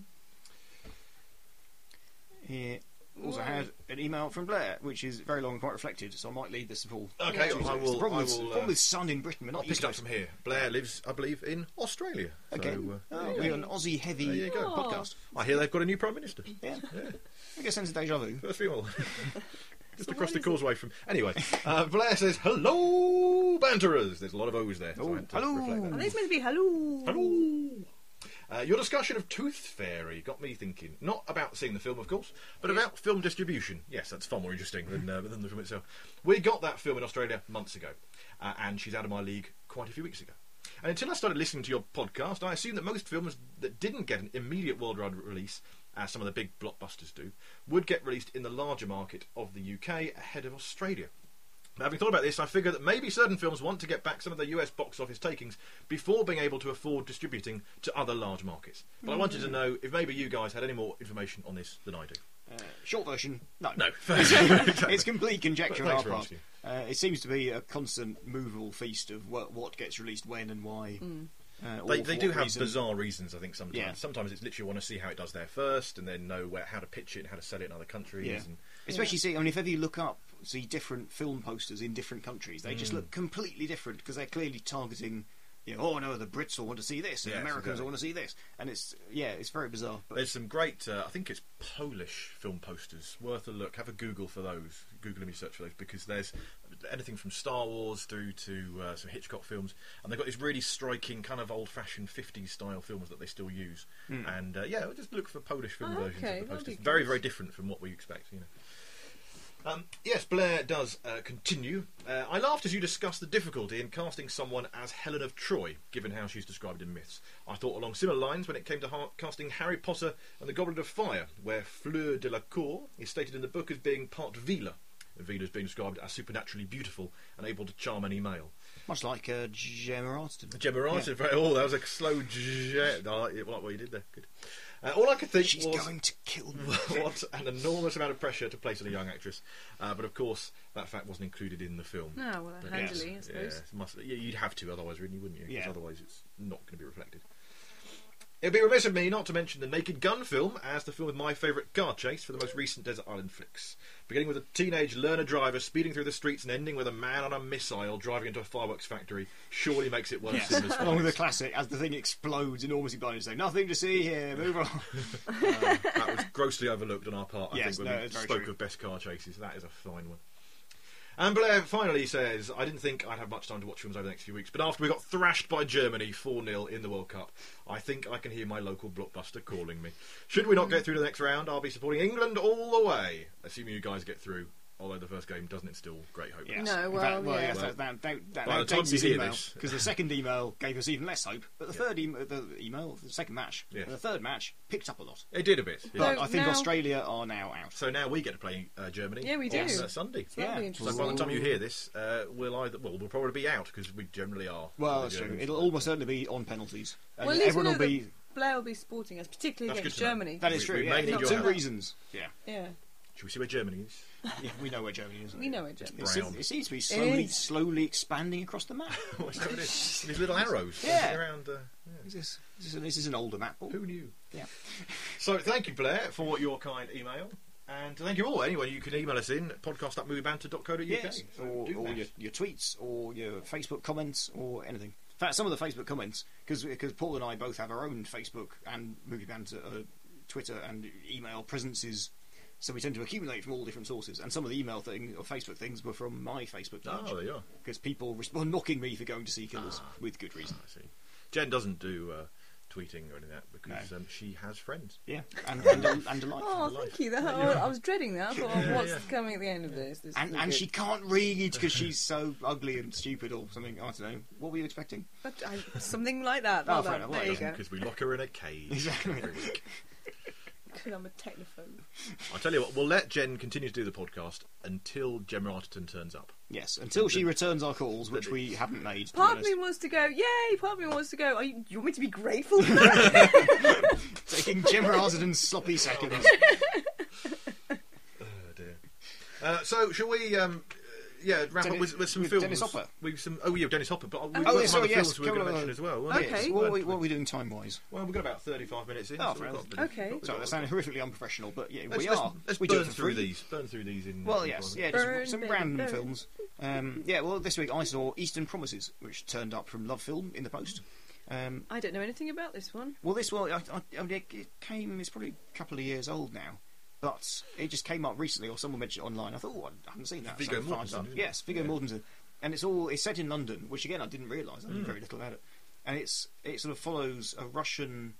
He also had an email from Blair, which is very long and quite reflected, so I might lead this to Paul. Okay, Yeah. I It's the will. problem, I with, will. problem with sun in Britain, we're I'll not pick used it to up it. from here. Blair lives, I believe, in Australia. Again, So, we're an Aussie heavy there you go. podcast. I hear they've got a new prime minister. Yeah. I guess sense of deja vu. First female. Just So across what the is causeway from. Anyway, Blair says, "Hello, banterers." There's a lot of O's there. So Oh, I had to hello. reflect that. Are they meant to be hello? Hello. Your discussion of Tooth Fairy got me thinking, not about seeing the film, of course, but about film distribution. Yes, that's far more interesting than the film itself. We got that film in Australia months ago, and she's out of my league quite a few weeks ago. And until I started listening to your podcast, I assumed that most films that didn't get an immediate worldwide release, as some of the big blockbusters do, would get released in the larger market of the UK ahead of Australia. But having thought about this, I figure that maybe certain films want to get back some of their US box office takings before being able to afford distributing to other large markets. But I wanted to know if maybe you guys had any more information on this than I do. Short version, no. No. It's complete conjecture on Thanks our for part. asking. It seems to be a constant movable feast of what gets released when and why. Or They for do what have reason. bizarre reasons, I think, sometimes. Yeah. Sometimes it's literally want to see how it does there first and then know how to pitch it and how to sell it in other countries. Yeah. And Especially, if ever you look up, see different film posters in different countries, they just look completely different because they're clearly targeting, oh no, the Brits will want to see this, and Yes, Americans exactly. will want to see this, and it's very bizarre. But there's some great, I think it's Polish film posters. Worth a look. Have a Google for those. Google image search for those because there's anything from Star Wars through to some Hitchcock films, and they've got these really striking kind of old-fashioned 50s style films that they still use. And just look for Polish film versions okay, of the that'd posters. be Very, good. very different from what we expect. Yes, Blair does continue. I laughed as you discussed the difficulty in casting someone as Helen of Troy, given how she's described in myths. I thought along similar lines when it came to casting Harry Potter and the Goblet of Fire, where Fleur de la Cour is stated in the book as being part Vila. Vila is being described as supernaturally beautiful and able to charm any male. much like Gemma Arterton. Gemma Arterton, that was a slow I like what you did there. Good. All I could think She's was... going to kill me. what an enormous amount of pressure to place on a young actress. But of course, that fact wasn't included in the film. No, well, But handily, I suppose. you'd have to, otherwise, really, wouldn't you? 'Cause Yeah. otherwise, it's not going to be reflected. It'd be remiss of me not to mention the Naked Gun film as the film with my favourite car chase for the most recent Desert Island flicks. Beginning with a teenage learner driver speeding through the streets and ending with a man on a missile driving into a fireworks factory surely makes it one of Yes, cinema's along with the finest. classic, as the thing explodes enormously behind you, say, nothing to see here, move on. That was grossly overlooked on our part, I Yes, think, when no, we it's very spoke true. of best car chases. That is a fine one. And Blair finally says, I didn't think I'd have much time to watch films over the next few weeks, but after we got thrashed by Germany 4-0 in the World Cup, I think I can hear my local blockbuster calling me. Should we not get through to the next round, I'll be supporting England all the way, assuming you guys get through, although the first game doesn't instill great hope. Yes. No, In well, fact, yeah. yes, Well, that by the time dates you his hear email, this- because the second email gave us even less hope, but the third the second match, Yes. the third match picked up a lot. It did a bit. So- But I think now- Australia are now out. So now we get to play Germany Yeah, we do. on Sunday. So that'll be Yeah. interesting. So by the time you hear this, we'll probably be out because we generally are. Well, The that's true. Germans. It'll almost certainly be on penalties. And Well, at least we everyone know will be. that Blair will be supporting us, particularly That's against good to know. Germany. That is we true. may Yeah, need for your two help. reasons. Yeah. Yeah, Should we see where Germany is? Yeah, we know where Germany is. we know it, Germany. Brown. It seems to be is. slowly expanding across the map. What's that it is? These little arrows Yeah. pointing around. This is an older map. Paul. Who knew? Yeah. So thank you, Blair, for your kind email. And thank you all. Anyway, you can email us in podcast@moviebanter.co.uk. Yes, So or do that. your tweets, or your Facebook comments, or anything. In fact, some of the Facebook comments, because Paul and I both have our own Facebook and Movie Banter, Twitter and email presences, so we tend to accumulate from all different sources. And some of the email thing or Facebook things were from my Facebook page, Oh, there you are. because people respond mocking me for going to see Killers with good reason. I see. Jen doesn't do tweeting or anything like that because No. she has friends. Yeah, and a life. Oh, life. thank you. I was dreading that. I thought, oh, what's yeah. coming at the end of this? This And isn't and good. she can't read because she's so ugly and stupid or something. I don't know. What were you expecting? But something like that. Oh, Well fair done. enough. There you go. Because we lock her in a cage Exactly. every week. Because I'm a technophobe. I'll tell you what, we'll let Jen continue to do the podcast until Gemma Arterton turns up. Yes, until she returns our calls, which we haven't made. to be Part of me honest. wants to go, yay! Part of me wants to go, you want me to be grateful for that? Taking Gemma Arterton's sloppy seconds. Oh dear. So, shall we... wrap up with some with films. Dennis Hopper. Dennis Hopper. But we've Oh, got yeah, some other yes, films we were going to mention as well. weren't we? Okay. So what are we doing time-wise? Well, we've got about 35 minutes in. Oh, so we've fair got- Okay. got- Sorry, that sounded horrifically unprofessional, but yeah, we Let's- are. Let's we do burn it for through free. these. Burn through these in. Well, in yes, one. yeah, Burn, just some baby, random burn. films. Well, this week I saw Eastern Promises, which turned up from Love Film in the post. I don't know anything about this one. Well, this one, I mean, it came, it's probably a couple of years old now, but it just came up recently, or someone mentioned it online. I thought, oh, I haven't seen that. Viggo So I fired Mortensen, it up. isn't it? Yes, Viggo Yeah. Mortensen. And it's set in London, which again, I didn't realise. I knew very little about it. And it sort of follows a Russian...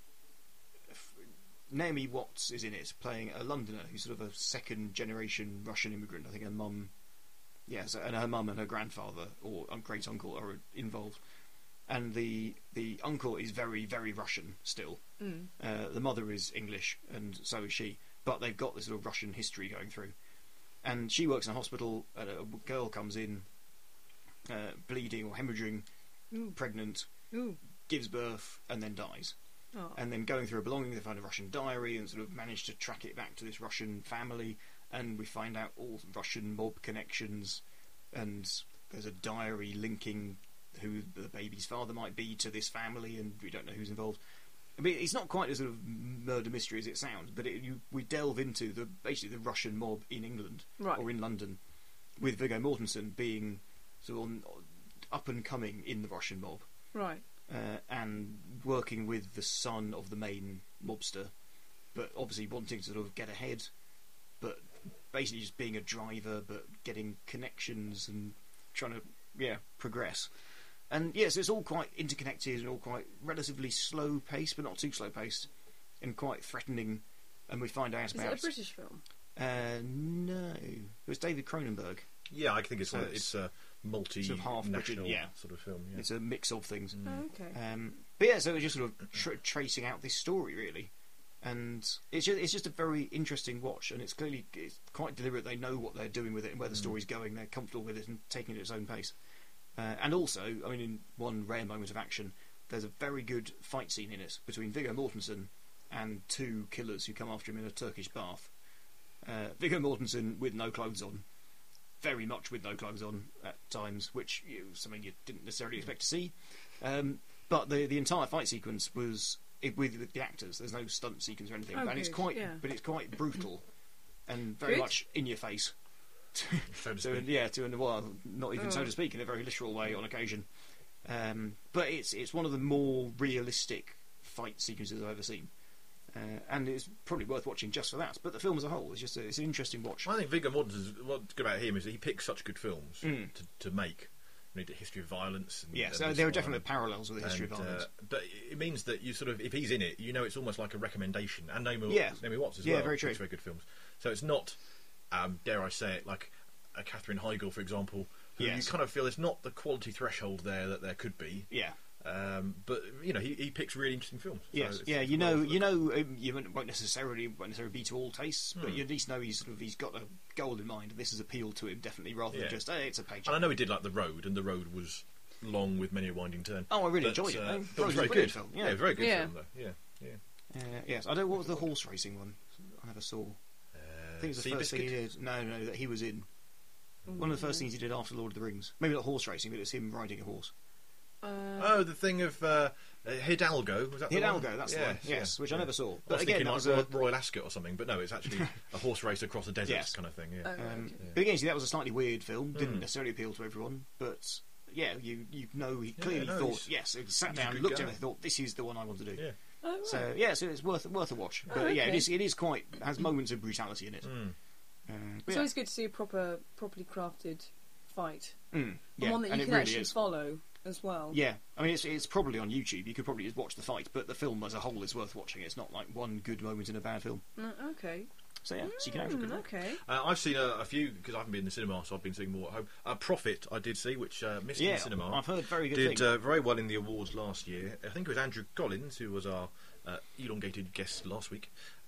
Naomi Watts is in it, playing a Londoner who's sort of a second-generation Russian immigrant. I think her mum... Yes, and her mum and her grandfather, or great-uncle, are involved. And the uncle is very, very Russian still. The mother is English, and so is she. But they've got this sort of Russian history going through. And she works in a hospital, and a girl comes in, bleeding or hemorrhaging, pregnant, Ooh. gives birth, and then dies. Oh. And then going through her belongings, they find a Russian diary and sort of manage to track it back to this Russian family. And we find out all Russian mob connections, and there's a diary linking who the baby's father might be to this family, and we don't know who's involved. I mean, it's not quite as sort of murder mystery as it sounds, but we delve into basically the Russian mob in England Right. or in London, with Viggo Mortensen being sort of up and coming in the Russian mob, Right. and working with the son of the main mobster, but obviously wanting to sort of get ahead, but basically just being a driver, but getting connections and trying to progress. And yes, it's all quite interconnected and all quite relatively slow paced, but not too slow paced, and quite threatening. And we find out Is about it a British film? no, it was David Cronenberg. Yeah, I think it's So it's a sort of half British, multinational yeah. sort of film. Yeah. It's a mix of things. Oh, okay. But yeah, so it was just sort of tracing out this story really, and it's just a very interesting watch, and it's quite deliberate. They know what they're doing with it and where the story's going. They're comfortable with it and taking it at its own pace. And also, I mean, in one rare moment of action, there's a very good fight scene in it between Viggo Mortensen and two killers who come after him in a Turkish bath. Viggo Mortensen with no clothes on, very much with no clothes on at times, which something you didn't necessarily expect to see. But the entire fight sequence was with the actors. There's no stunt sequence or anything, Oh, and it's good, quite, yeah. but it's quite brutal and very Good. much in your face. So to To, speak. yeah, not even so Oh. to speak, in a very literal way on occasion. But it's one of the more realistic fight sequences I've ever seen, and it's probably worth watching just for that. But the film as a whole is just it's an interesting watch. I think Viggo Mortensen's what's good about him is that he picks such good films Mm. to make. I mean, the history of violence. And, Yeah, and so this there are one. definitely parallels with the history of And, violence. but it means that you sort of, if he's in it, it's almost like a recommendation. And Naomi Watts as Yeah, well. very true. Makes very good films. So it's not, dare I say it, like a Katherine Heigl, for example, who Yes. you kind of feel there's not the quality threshold there that there could be. Yeah. But he picks really interesting films. So Yes, it's- yeah, it's you well know, worth it. you won't necessarily be to all tastes, but you at least know he's got a goal in mind, and this has appealed to him definitely, rather than Yeah. just it's a page. And I know he did like The Road, and The Road was long with many a winding turn. Oh, I really But, enjoyed it. but Road it was was a very brilliant good. film, yeah. Very good Yeah. film though. Yeah. Yes, I don't. What was the horse racing one? I never saw. I think it was the first thing he Seabiscuit? did. No, that he was in. One of the first things he did after Lord of the Rings. Maybe not horse racing, but it was him riding a horse. Oh, the thing of Hidalgo. Was that the Hidalgo, one? that's the one. Yes, which I never saw. I But was again, thinking that like was a. Royal Ascot or something, but no, it's actually a horse race across a desert Yes. kind of thing. Yeah. Oh, okay. But again, see, that was a slightly weird film. Hmm. Didn't necessarily appeal to everyone, but yeah, he clearly no, thought. he's- Yes, he sat he's a down, good looked guy. at it, and thought, "This is the one I want to do." Yeah. Oh, right. So yeah, so it's worth a watch. But yeah, okay. it is quite has moments of brutality in it. But It's yeah. always good to see a properly crafted fight. Yeah, And one that and you it can really actually is. follow as well. Yeah, I mean it's probably on YouTube. You could probably just watch the fight, but the film as a whole is worth watching. It's not like one good moment in a bad film. Okay. So yeah, so you can have a good look. Okay. I've seen a few because I haven't been in the cinema, so I've been seeing more at home. Profit, I did see, which missed in Yeah, the cinema. I've heard very good Did things. very well in the awards last year. I think it was Andrew Collins who was our elongated guest last week.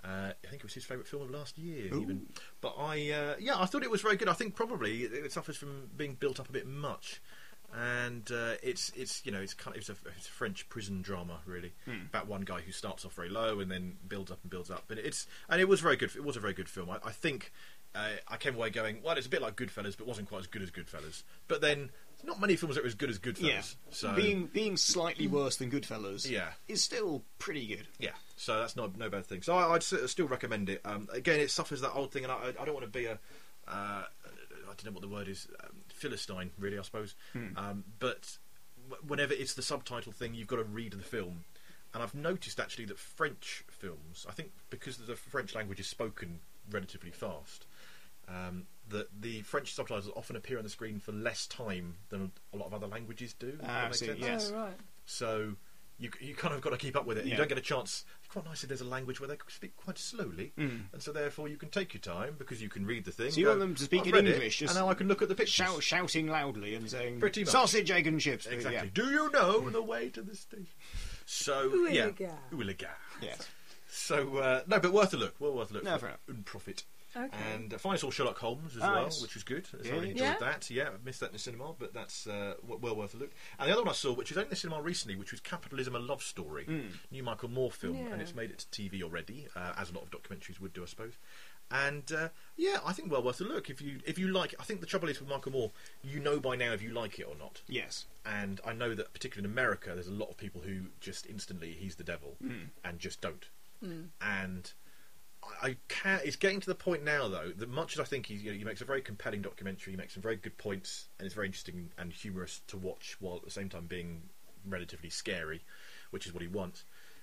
I think it was his favourite film of last year, Ooh. even. But I thought it was very good. I think probably it suffers from being built up a bit much, and it's a French prison drama really about one guy who starts off very low and then builds up and builds up. But it was very good. It was a very good film. I think I came away going, well, it's a bit like Goodfellas, but wasn't quite as good as Goodfellas. But then not many films that are as good as Goodfellas. Yeah. So Being slightly worse than Goodfellas is still pretty good. yeah, so that's no bad thing. So I'd still recommend it. Again, it suffers that old thing, and I don't want to be I don't know what the word is, Philistine, really, I suppose. But whenever it's the subtitle thing, you've got to read the film. And I've noticed actually that French films, I think because the French language is spoken relatively fast, that the French subtitles often appear on the screen for less time than a lot of other languages do. Does that make sense? Yes. Oh, right. So you kind of got to keep up with it. Yeah. You don't get a chance. It's quite nice if there's a language where they speak quite slowly, and so therefore you can take your time because you can read the thing. So you want them to speak "I've in read it, English, just and now I can look at the pictures. shouting loudly and saying Pretty much. sausage, egg and chips. Exactly. Yeah. Do you know the way to the station? So yeah, Oulaga. Oulaga. Yes. So no, but worth a look. Well worth a look. No, fair enough. And profit. Okay. And finally saw Sherlock Holmes as Ah, well, yes. which was good. So Yeah. I enjoyed Yeah? that. Yeah, I missed that in the cinema, but that's well worth a look. And the other one I saw, which was only in the cinema recently, which was Capitalism: A Love Story, new Michael Moore film, Yeah. and it's made it to TV already, as a lot of documentaries would do, I suppose. And yeah, I think well worth a look if you like. I think the trouble is with Michael Moore, you know by now if you like it or not. Yes. And I know that particularly in America, there's a lot of people who just instantly he's the devil and just don't. And I can't. It's getting to the point now, though, that much as I think he makes a very compelling documentary, he makes some very good points, and it's very interesting and humorous to watch, while at the same time being relatively scary, which is what he wants.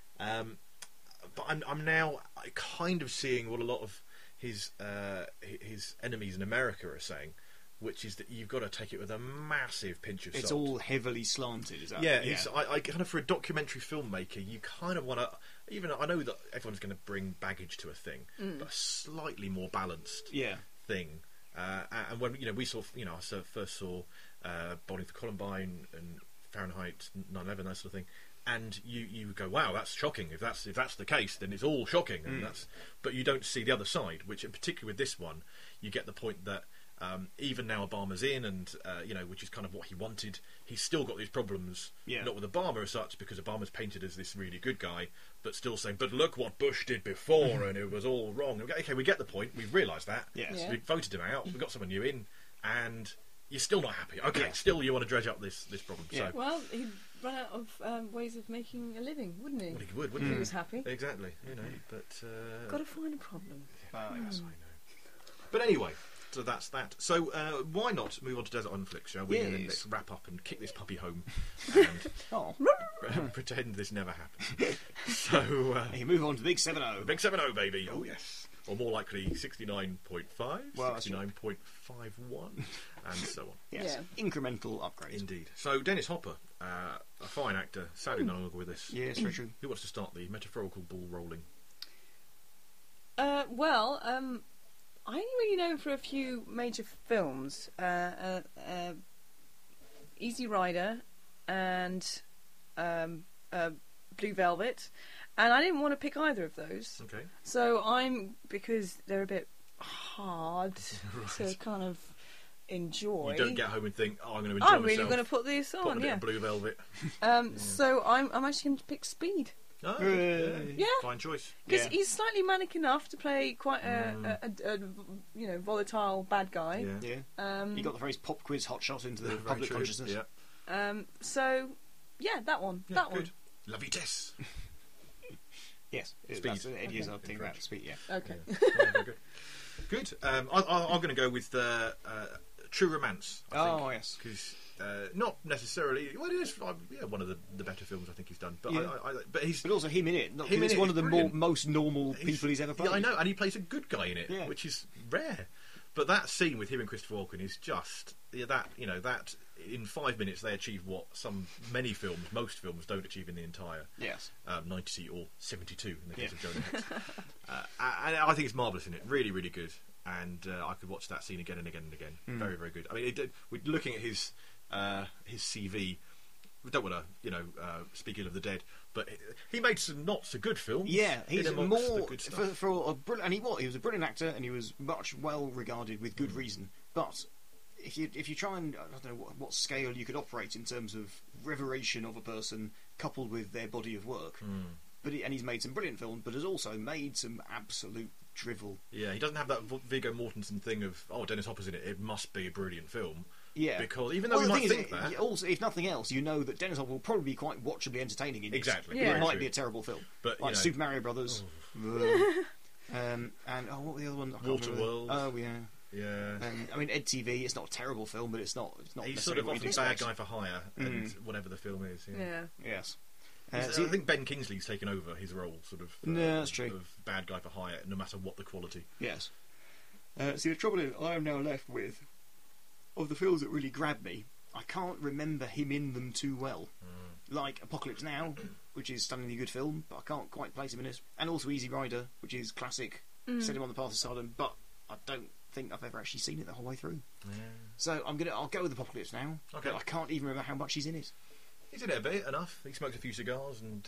But I'm now kind of seeing what a lot of his enemies in America are saying, which is that you've got to take it with a massive pinch of salt. It's all heavily slanted, is that? Yeah, I kind of, for a documentary filmmaker, you kind of want to. Even I know that everyone's going to bring baggage to a thing, but a slightly more balanced thing. And when we saw, I first saw Bowling for Columbine and Fahrenheit 9/11, that sort of thing, and you go, wow, that's shocking. If that's the case, then it's all shocking, and but you don't see the other side, which, in particular with this one, you get the point that. Even now Obama's in, and which is kind of what he wanted. He's still got these problems, not with Obama as such, because Obama's painted as this really good guy, but still saying, "But look what Bush did before, and it was all wrong." Okay, we get the point. We've realised that. Yes. Yeah. We voted him out. We got someone new in, and you're still not happy. Okay, still you want to dredge up this problem. Yeah. So Well, he'd run out of ways of making a living, wouldn't he? well, he would, If wouldn't he he? was happy. Exactly. But Got to find a problem. Yes. I know. But anyway. So that's that. So why not move on to Desert Island Flicks, shall we? And then Yes. let's wrap up and kick this puppy home and Oh. pretend this never happened. So You move on to Big 7-0. big 7-0, baby. Oh yes. Or more likely 69.5, Well, that's 69.51, and so on. Yes. Yeah. Incremental upgrades. Indeed. So Dennis Hopper, a fine actor, sadly no longer with us. Yes, very true. Who wants to start the metaphorical ball rolling? I only really know him for a few major films. Easy Rider and Blue Velvet. And I didn't want to pick either of those. Okay. So because they're a bit hard to kind of enjoy. You don't get home and think, "Oh, I'm going to enjoy I'm myself." really going to put this Put on on, a bit yeah. of Blue Velvet. So I'm actually going to pick Speed. Oh, Hooray. Yeah. Fine choice. Because Yeah. he's slightly manic enough to play quite a volatile bad guy. Yeah. Yeah. You got the phrase pop quiz hot shot into the Very public true. consciousness. Yeah. So yeah, that one. Yeah, that good. one. La vitesse. Yes. Speed. That's it is, Okay. I think about speed, yeah. Okay. Yeah, very good. Good. I'm going to go with True Romance. Oh, yes. Because not necessarily. Well, it is one of the better films I think he's done. But Yeah. but he's But also him in it. Not, Him in it's it one is of the brilliant. most normal people he's ever played. Yeah, I know, and he plays a good guy in it, Yeah. which is rare. But that scene with him and Christopher Walken is just that in 5 minutes they achieve what most films don't achieve in the entire Yes. 90 or 72 in the case Yeah. of Jonah Hex. And I think it's marvellous in it, really, really good. And I could watch that scene again and again and again. Very, very good. I mean, we're looking at his CV. we don't want to, speak ill of the dead, but he made some not so good films. Yeah, he's in amongst more the good stuff. for a brilliant, and he was a brilliant actor, and he was much well regarded with good reason. But if you try and I don't know what scale you could operate in terms of reveration of a person coupled with their body of work, and he's made some brilliant films, but has also made some absolute drivel. Yeah, he doesn't have that Viggo Mortensen thing of Dennis Hopper's in it. It must be a brilliant film. Yeah, because even though the we might thing think is, that, also if nothing else, you know that Dennis Hopper will probably be quite watchably entertaining in it. Exactly, Yeah. It might true. be a terrible film, But, like Super Mario Brothers. And what were the other ones? I can't remember. Waterworld. Oh yeah. yeah, I mean, Ed TV. It's not a terrible film, but it's not. he's sort of necessarily what often you'd bad expect. guy for hire, and whatever the film is. Yeah. Yeah. Yes. I think Ben Kingsley's taken over his role, sort of. No, that's true. Of bad guy for hire, no matter what the quality. Yes. See, the trouble is, I am now left with, of the films that really grabbed me, I can't remember him in them too well. Like Apocalypse Now, which is a stunningly good film, but I can't quite place him in it. And also Easy Rider, which is classic, set him on the path of stardom, but I don't think I've ever actually seen it the whole way through. Yeah. So I'll go with Apocalypse Now. Okay. But I can't even remember how much he's in it. He's in it a bit enough. He smoked a few cigars and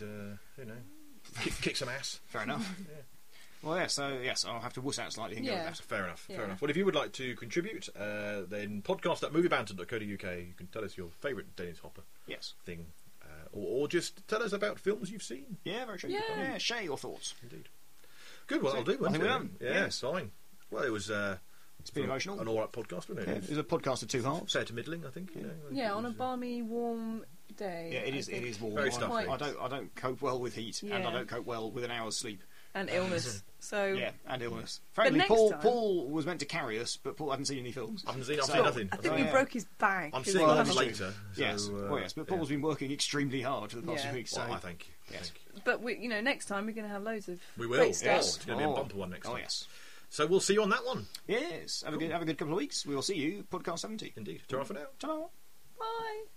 kick some ass. Fair enough. Well, yeah, so yes, I'll have to wuss out slightly and go Yeah. with that. Fair enough. Yeah. Fair enough. Well, if you would like to contribute, then podcast@moviebanter.co.uk. You can tell us your favourite Dennis Hopper Yes. thing, or just tell us about films you've seen. Yeah, very true. Yeah. Share your thoughts. Indeed. Good. Well, So, I'll do. I won't think we're it? done. Yeah, Yes. fine. Well, it was. It's been emotional. An all right podcast, wasn't it? Yeah, it was a podcast of two halves. Fair to middling, I think. Yeah, on a balmy, warm day. Yeah, it I is. It think. is warm. Very I- stuffy. I don't cope well with heat, and I Yeah. don't cope well with an hour's sleep. And illness. So Yeah, and illness. Frankly, next Paul time- Paul was meant to carry us, but Paul hadn't seen any films. I haven't seen. I've So- seen nothing. I think Oh, we yeah. broke his back. I'm as seeing well. that that's later. So, Yes, yes, but Paul's been working extremely hard for the past Yeah. few weeks. Well, So I think. Yes. But next time we're going to have loads of We will. great Yes. stuff. It's going to be a bumper one next time. Oh yes, So we'll see you on that one. yes. Have a good couple of weeks. We will see you podcast 70. Indeed. Ta-ra for now. Ta-da. Bye.